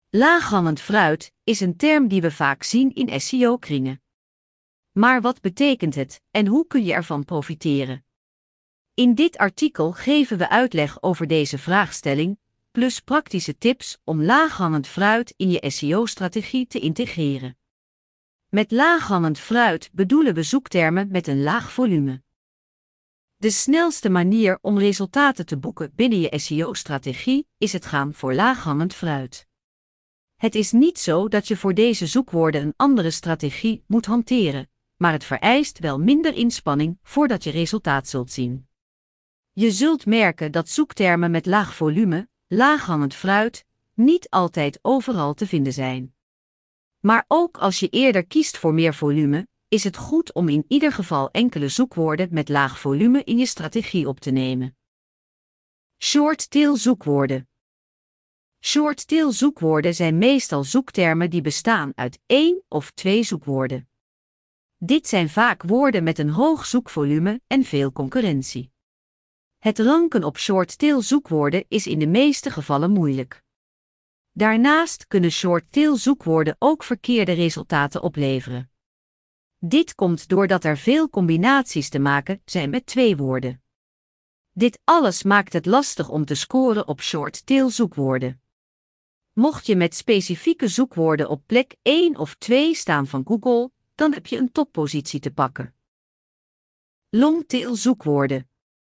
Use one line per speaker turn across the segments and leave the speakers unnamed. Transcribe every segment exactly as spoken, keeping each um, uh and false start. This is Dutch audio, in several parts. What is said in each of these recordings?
Laaghangend fruit is een term die we vaak zien in S E O-kringen. Maar wat betekent het en hoe kun je ervan profiteren? In dit artikel geven we uitleg over deze vraagstelling, plus praktische tips om laaghangend fruit in je S E O-strategie te integreren. Met laaghangend fruit bedoelen we zoektermen met een laag volume. De snelste manier om resultaten te boeken binnen je S E O-strategie is het gaan voor laaghangend fruit. Het is niet zo dat je voor deze zoekwoorden een andere strategie moet hanteren, maar het vereist wel minder inspanning voordat je resultaat zult zien. Je zult merken dat zoektermen met laag volume, laaghangend fruit, niet altijd overal te vinden zijn. Maar ook als je eerder kiest voor meer volume, is het goed om in ieder geval enkele zoekwoorden met laag volume in je strategie op te nemen. Short-tail zoekwoorden. Short-tail zoekwoorden zijn meestal zoektermen die bestaan uit één of twee zoekwoorden. Dit zijn vaak woorden met een hoog zoekvolume en veel concurrentie. Het ranken op short-tail zoekwoorden is in de meeste gevallen moeilijk. Daarnaast kunnen short-tail zoekwoorden ook verkeerde resultaten opleveren. Dit komt doordat er veel combinaties te maken zijn met twee woorden. Dit alles maakt het lastig om te scoren op short-tail zoekwoorden. Mocht je met specifieke zoekwoorden op plek één of twee staan van Google, dan heb je een toppositie te pakken. Longtail zoekwoorden.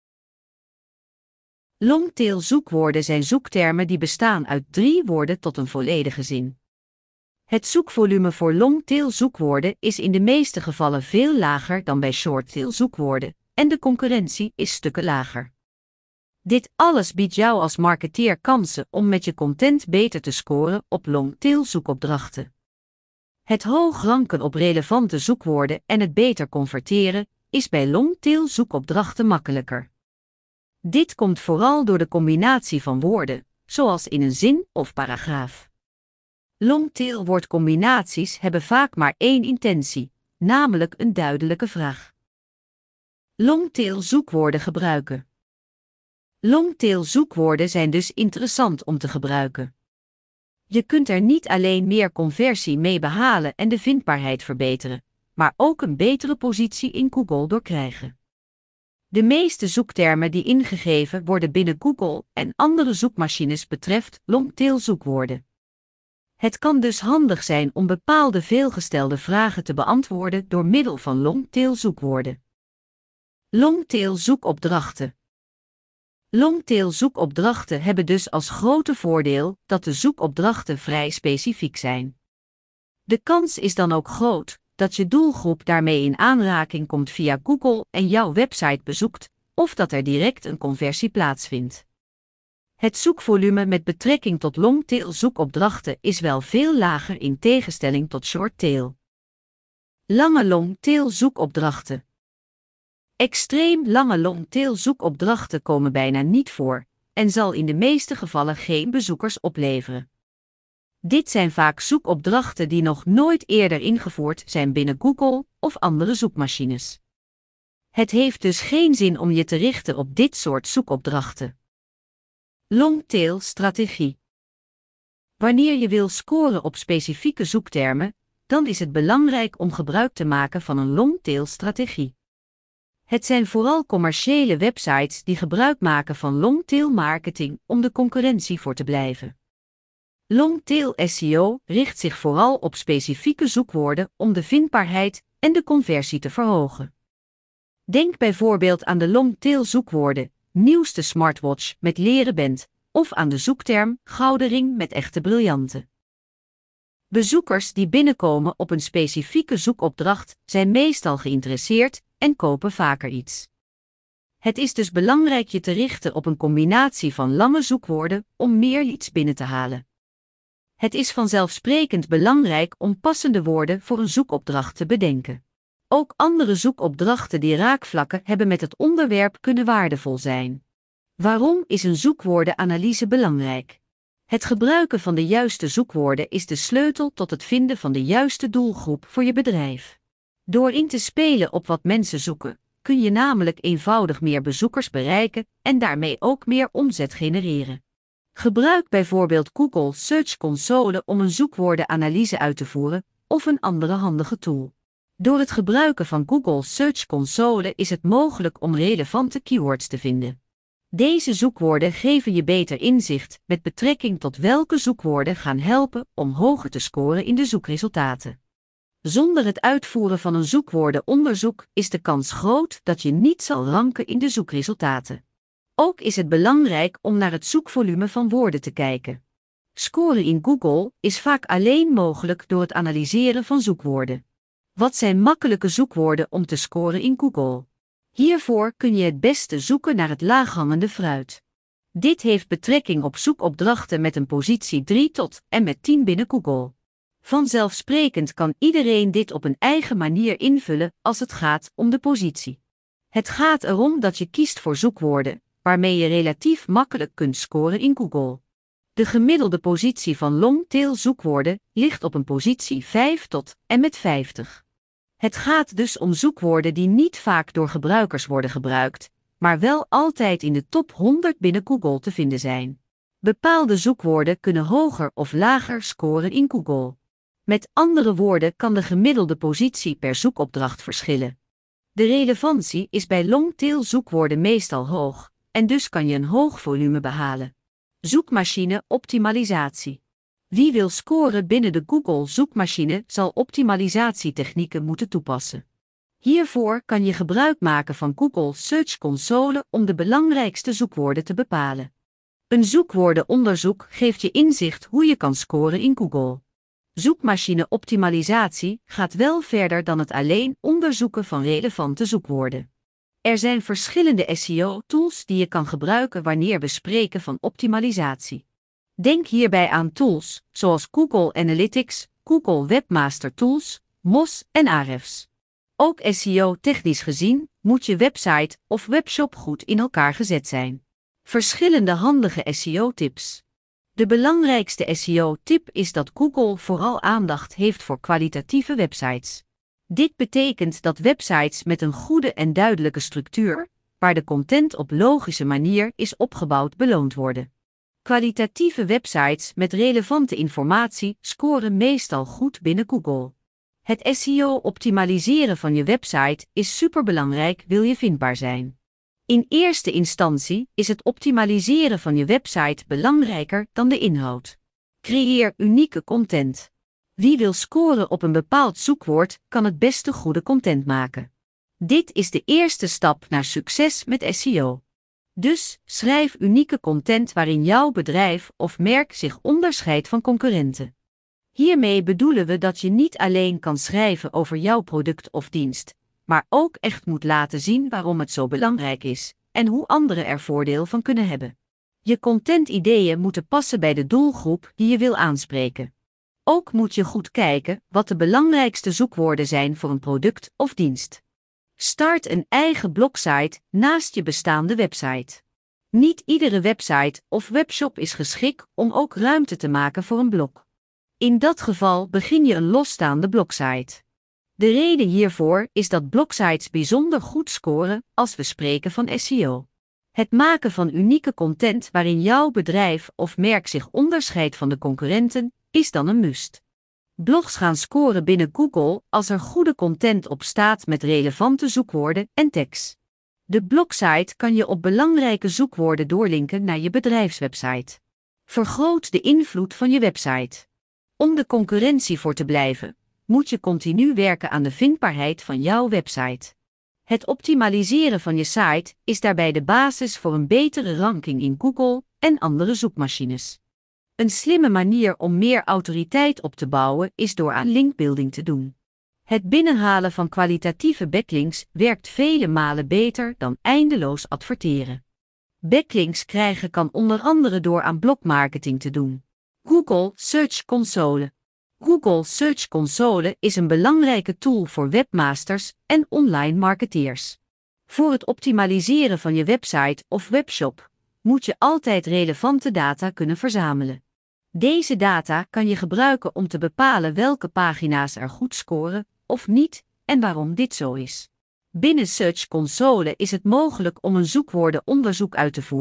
Longtail zoekwoorden zijn zoektermen die bestaan uit drie woorden tot een volledige zin. Het zoekvolume voor longtail zoekwoorden is in de meeste gevallen veel lager dan bij shorttail zoekwoorden, en de concurrentie is stukken lager. Dit alles biedt jou als marketeer kansen om met je content beter te scoren op longtail zoekopdrachten. Het hoog ranken op relevante zoekwoorden en het beter converteren is bij longtail zoekopdrachten makkelijker. Dit komt vooral door de combinatie van woorden, zoals in een zin of paragraaf. Longtail woordcombinaties hebben vaak maar één intentie, namelijk een duidelijke vraag. Longtail zoekwoorden gebruiken. Longtail zoekwoorden zijn dus interessant om te gebruiken. Je kunt er niet alleen meer conversie mee behalen en de vindbaarheid verbeteren, maar ook een betere positie in Google door krijgen. De meeste zoektermen die ingegeven worden binnen Google en andere zoekmachines betreft longtail zoekwoorden. Het kan dus handig zijn om bepaalde veelgestelde vragen te beantwoorden door middel van longtail zoekwoorden. Longtail zoekopdrachten. Longtail zoekopdrachten hebben dus als grote voordeel dat de zoekopdrachten vrij specifiek zijn. De kans is dan ook groot dat je doelgroep daarmee in aanraking komt via Google en jouw website bezoekt, of dat er direct een conversie plaatsvindt. Het zoekvolume met betrekking tot longtail zoekopdrachten is wel veel lager in tegenstelling tot shorttail. Lange longtail zoekopdrachten. Extreem lange longtail zoekopdrachten komen bijna niet voor en zal in de meeste gevallen geen bezoekers opleveren. Dit zijn vaak zoekopdrachten die nog nooit eerder ingevoerd zijn binnen Google of andere zoekmachines. Het heeft dus geen zin om je te richten op dit soort zoekopdrachten. Longtail strategie. Wanneer je wil scoren op specifieke zoektermen, dan is het belangrijk om gebruik te maken van een longtail strategie. Het zijn vooral commerciële websites die gebruik maken van longtail marketing om de concurrentie voor te blijven. Longtail S E O richt zich vooral op specifieke zoekwoorden om de vindbaarheid en de conversie te verhogen. Denk bijvoorbeeld aan de longtail zoekwoorden nieuwste smartwatch met leren band of aan de zoekterm gouden ring met echte briljanten. Bezoekers die binnenkomen op een specifieke zoekopdracht zijn meestal geïnteresseerd en kopen vaker iets. Het is dus belangrijk je te richten op een combinatie van lange zoekwoorden om meer leads binnen te halen. Het is vanzelfsprekend belangrijk om passende woorden voor een zoekopdracht te bedenken. Ook andere zoekopdrachten die raakvlakken hebben met het onderwerp kunnen waardevol zijn. Waarom is een zoekwoordenanalyse belangrijk? Het gebruiken van de juiste zoekwoorden is de sleutel tot het vinden van de juiste doelgroep voor je bedrijf. Door in te spelen op wat mensen zoeken, kun je namelijk eenvoudig meer bezoekers bereiken en daarmee ook meer omzet genereren. Gebruik bijvoorbeeld Google Search Console om een zoekwoordenanalyse uit te voeren, of een andere handige tool. Door het gebruiken van Google Search Console is het mogelijk om relevante keywords te vinden. Deze zoekwoorden geven je beter inzicht met betrekking tot welke zoekwoorden gaan helpen om hoger te scoren in de zoekresultaten. Zonder het uitvoeren van een zoekwoordenonderzoek is de kans groot dat je niet zal ranken in de zoekresultaten. Ook is het belangrijk om naar het zoekvolume van woorden te kijken. Scoren in Google is vaak alleen mogelijk door het analyseren van zoekwoorden. Wat zijn makkelijke zoekwoorden om te scoren in Google? Hiervoor kun je het beste zoeken naar het laaghangende fruit. Dit heeft betrekking op zoekopdrachten met een positie drie tot en met tien binnen Google. Vanzelfsprekend kan iedereen dit op een eigen manier invullen als het gaat om de positie. Het gaat erom dat je kiest voor zoekwoorden, waarmee je relatief makkelijk kunt scoren in Google. De gemiddelde positie van longtail zoekwoorden ligt op een positie vijf tot en met vijftig. Het gaat dus om zoekwoorden die niet vaak door gebruikers worden gebruikt, maar wel altijd in de top honderd binnen Google te vinden zijn. Bepaalde zoekwoorden kunnen hoger of lager scoren in Google. Met andere woorden kan de gemiddelde positie per zoekopdracht verschillen. De relevantie is bij longtail zoekwoorden meestal hoog, en dus kan je een hoog volume behalen. Zoekmachine optimalisatie. Wie wil scoren binnen de Google zoekmachine zal optimalisatietechnieken moeten toepassen. Hiervoor kan je gebruik maken van Google Search Console om de belangrijkste zoekwoorden te bepalen. Een zoekwoordenonderzoek geeft je inzicht hoe je kan scoren in Google. Zoekmachine optimalisatie gaat wel verder dan het alleen onderzoeken van relevante zoekwoorden. Er zijn verschillende S E O-tools die je kan gebruiken wanneer we spreken van optimalisatie. Denk hierbij aan tools zoals Google Analytics, Google Webmaster Tools, Moz en Ahrefs. Ook S E O-technisch gezien moet je website of webshop goed in elkaar gezet zijn. Verschillende handige S E O-tips. De belangrijkste S E O-tip is dat Google vooral aandacht heeft voor kwalitatieve websites. Dit betekent dat websites met een goede en duidelijke structuur, waar de content op logische manier is opgebouwd, beloond worden. Kwalitatieve websites met relevante informatie scoren meestal goed binnen Google. Het S E O-optimaliseren van je website is superbelangrijk wil je vindbaar zijn. In eerste instantie is het optimaliseren van je website belangrijker dan de inhoud. Creëer unieke content. Wie wil scoren op een bepaald zoekwoord, kan het beste goede content maken. Dit is de eerste stap naar succes met S E O. Dus schrijf unieke content waarin jouw bedrijf of merk zich onderscheidt van concurrenten. Hiermee bedoelen we dat je niet alleen kan schrijven over jouw product of dienst, maar ook echt moet laten zien waarom het zo belangrijk is en hoe anderen er voordeel van kunnen hebben. Je contentideeën moeten passen bij de doelgroep die je wil aanspreken. Ook moet je goed kijken wat de belangrijkste zoekwoorden zijn voor een product of dienst. Start een eigen blogsite naast je bestaande website. Niet iedere website of webshop is geschikt om ook ruimte te maken voor een blog. In dat geval begin je een losstaande blogsite. De reden hiervoor is dat blogsites bijzonder goed scoren als we spreken van S E O. Het maken van unieke content waarin jouw bedrijf of merk zich onderscheidt van de concurrenten is dan een must. Blogs gaan scoren binnen Google als er goede content op staat met relevante zoekwoorden en tags. De blogsite kan je op belangrijke zoekwoorden doorlinken naar je bedrijfswebsite. Vergroot de invloed van je website. Om de concurrentie voor te blijven, moet je continu werken aan de vindbaarheid van jouw website. Het optimaliseren van je site is daarbij de basis voor een betere ranking in Google en andere zoekmachines. Een slimme manier om meer autoriteit op te bouwen is door aan linkbuilding te doen. Het binnenhalen van kwalitatieve backlinks werkt vele malen beter dan eindeloos adverteren. Backlinks krijgen kan onder andere door aan blogmarketing te doen. Google Search Console. Google Search Console is een belangrijke tool voor webmasters en online marketeers. Voor het optimaliseren van je website of webshop moet je altijd relevante data kunnen verzamelen. Deze data kan je gebruiken om te bepalen welke pagina's er goed scoren of niet en waarom dit zo is. Binnen Search Console is het mogelijk om een zoekwoordenonderzoek uit te voeren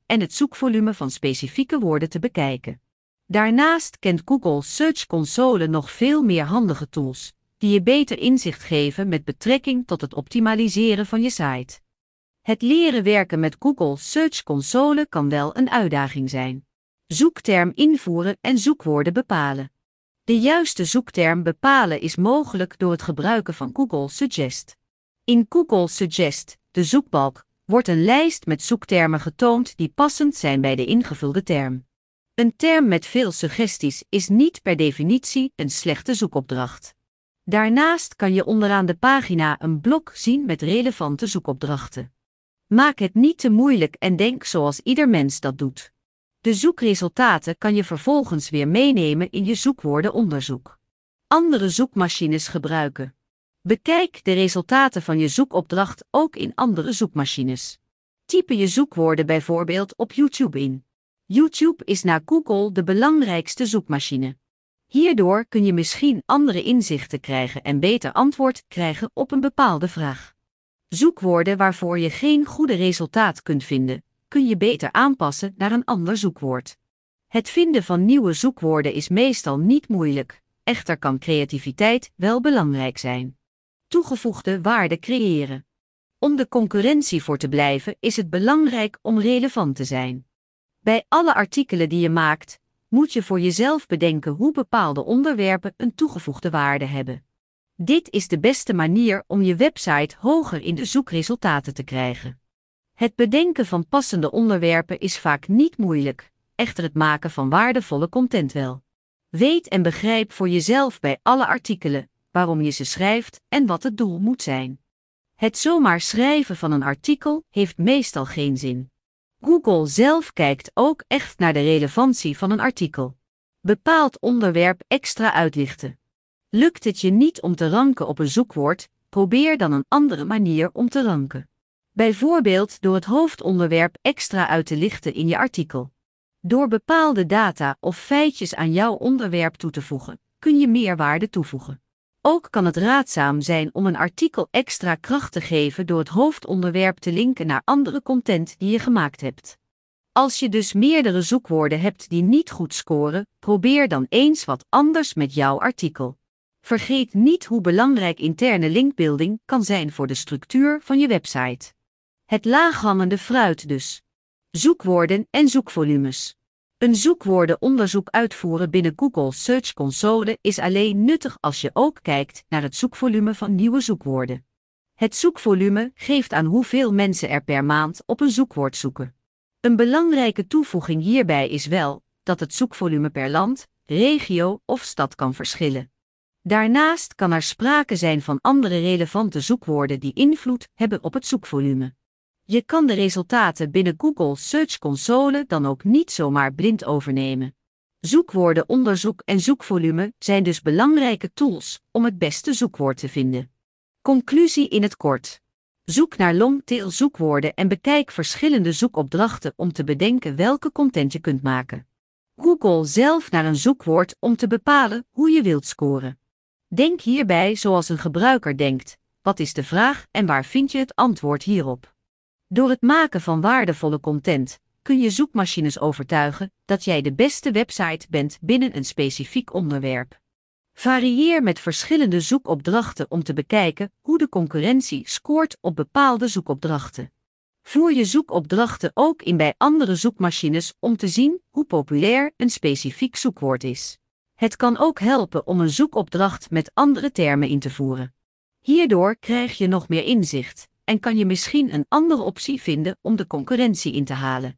en het zoekvolume van specifieke woorden te bekijken. Daarnaast kent Google Search Console nog veel meer handige tools, die je beter inzicht geven met betrekking tot het optimaliseren van je site. Het leren werken met Google Search Console kan wel een uitdaging zijn. Zoekterm invoeren en zoekwoorden bepalen. De juiste zoekterm bepalen is mogelijk door het gebruiken van Google Suggest. In Google Suggest, de zoekbalk, wordt een lijst met zoektermen getoond die passend zijn bij de ingevulde term. Een term met veel suggesties is niet per definitie een slechte zoekopdracht. Daarnaast kan je onderaan de pagina een blok zien met relevante zoekopdrachten. Maak het niet te moeilijk en denk zoals ieder mens dat doet. De zoekresultaten kan je vervolgens weer meenemen in je zoekwoordenonderzoek. Andere zoekmachines gebruiken. Bekijk de resultaten van je zoekopdracht ook in andere zoekmachines. Type je zoekwoorden bijvoorbeeld op YouTube in. YouTube is na Google de belangrijkste zoekmachine. Hierdoor kun je misschien andere inzichten krijgen en beter antwoord krijgen op een bepaalde vraag. Zoekwoorden waarvoor je geen goede resultaat kunt vinden, kun je beter aanpassen naar een ander zoekwoord. Het vinden van nieuwe zoekwoorden is meestal niet moeilijk, echter kan creativiteit wel belangrijk zijn. Toegevoegde waarde creëren. Om de concurrentie voor te blijven is het belangrijk om relevant te zijn. Bij alle artikelen die je maakt, moet je voor jezelf bedenken hoe bepaalde onderwerpen een toegevoegde waarde hebben. Dit is de beste manier om je website hoger in de zoekresultaten te krijgen. Het bedenken van passende onderwerpen is vaak niet moeilijk, echter het maken van waardevolle content wel. Weet en begrijp voor jezelf bij alle artikelen waarom je ze schrijft en wat het doel moet zijn. Het zomaar schrijven van een artikel heeft meestal geen zin. Google zelf kijkt ook echt naar de relevantie van een artikel. Bepaald onderwerp extra uitlichten. Lukt het je niet om te ranken op een zoekwoord, probeer dan een andere manier om te ranken. Bijvoorbeeld door het hoofdonderwerp extra uit te lichten in je artikel. Door bepaalde data of feitjes aan jouw onderwerp toe te voegen, kun je meerwaarde toevoegen. Ook kan het raadzaam zijn om een artikel extra kracht te geven door het hoofdonderwerp te linken naar andere content die je gemaakt hebt. Als je dus meerdere zoekwoorden hebt die niet goed scoren, probeer dan eens wat anders met jouw artikel. Vergeet niet hoe belangrijk interne linkbuilding kan zijn voor de structuur van je website. Het laaghangende fruit dus. Zoekwoorden en zoekvolumes. Een zoekwoordenonderzoek uitvoeren binnen Google Search Console is alleen nuttig als je ook kijkt naar het zoekvolume van nieuwe zoekwoorden. Het zoekvolume geeft aan hoeveel mensen er per maand op een zoekwoord zoeken. Een belangrijke toevoeging hierbij is wel dat het zoekvolume per land, regio of stad kan verschillen. Daarnaast kan er sprake zijn van andere relevante zoekwoorden die invloed hebben op het zoekvolume. Je kan de resultaten binnen Google Search Console dan ook niet zomaar blind overnemen. Zoekwoordenonderzoek en zoekvolume zijn dus belangrijke tools om het beste zoekwoord te vinden. Conclusie in het kort. Zoek naar longtail zoekwoorden en bekijk verschillende zoekopdrachten om te bedenken welke content je kunt maken. Google zelf naar een zoekwoord om te bepalen hoe je wilt scoren. Denk hierbij zoals een gebruiker denkt: wat is de vraag en waar vind je het antwoord hierop? Door het maken van waardevolle content kun je zoekmachines overtuigen dat jij de beste website bent binnen een specifiek onderwerp. Varieer met verschillende zoekopdrachten om te bekijken hoe de concurrentie scoort op bepaalde zoekopdrachten. Voer je zoekopdrachten ook in bij andere zoekmachines om te zien hoe populair een specifiek zoekwoord is. Het kan ook helpen om een zoekopdracht met andere termen in te voeren. Hierdoor krijg je nog meer inzicht en kan je misschien een andere optie vinden om de concurrentie in te halen.